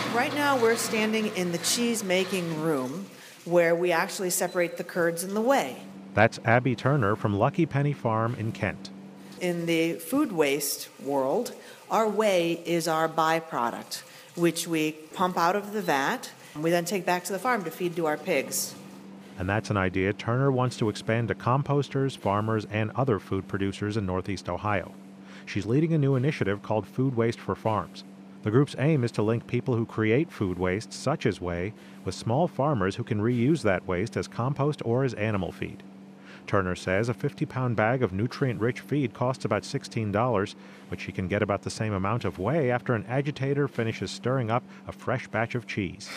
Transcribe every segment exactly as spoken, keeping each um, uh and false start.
Right now, we're standing in the cheese making room where we actually separate the curds and the whey. That's Abby Turner from Lucky Penny Farm in Kent. In the food waste world, our whey is our byproduct, which we pump out of the vat. We then take back to the farm to feed to our pigs. And that's an idea Turner wants to expand to composters, farmers, and other food producers in Northeast Ohio. She's leading a new initiative called Food Waste for Farms. The group's aim is to link people who create food waste, such as whey, with small farmers who can reuse that waste as compost or as animal feed. Turner says a fifty-pound bag of nutrient-rich feed costs about sixteen dollars, but she can get about the same amount of whey after an agitator finishes stirring up a fresh batch of cheese.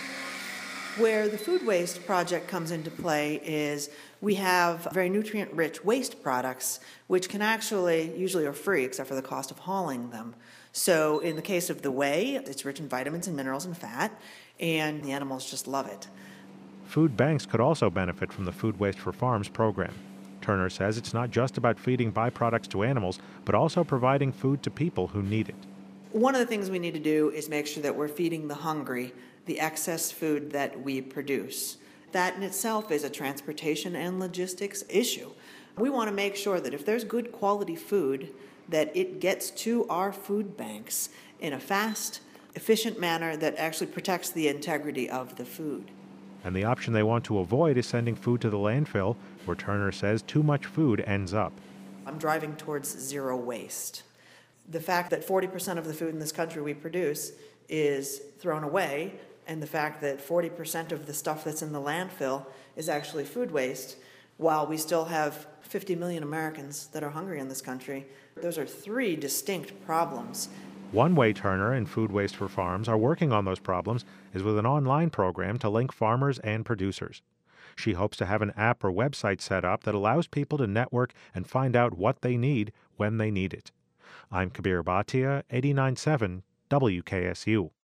Where the food waste project comes into play is we have very nutrient-rich waste products, which can actually, usually are free except for the cost of hauling them. So in the case of the whey, it's rich in vitamins and minerals and fat, and the animals just love it. Food banks could also benefit from the Food Waste for Farms program. Turner says it's not just about feeding byproducts to animals, but also providing food to people who need it. One of the things we need to do is make sure that we're feeding the hungry the excess food that we produce. That in itself is a transportation and logistics issue. We want to make sure that if there's good quality food, that it gets to our food banks in a fast, efficient manner that actually protects the integrity of the food. And the option they want to avoid is sending food to the landfill, where Turner says too much food ends up. I'm driving towards zero waste. The fact that forty percent of the food in this country we produce is thrown away, and the fact that forty percent of the stuff that's in the landfill is actually food waste, while we still have fifty million Americans that are hungry in this country, those are three distinct problems. One way Turner and Food Waste for Farms are working on those problems is with an online program to link farmers and producers. She hopes to have an app or website set up that allows people to network and find out what they need when they need it. I'm Kabir Bhatia, eighty-nine point seven W K S U.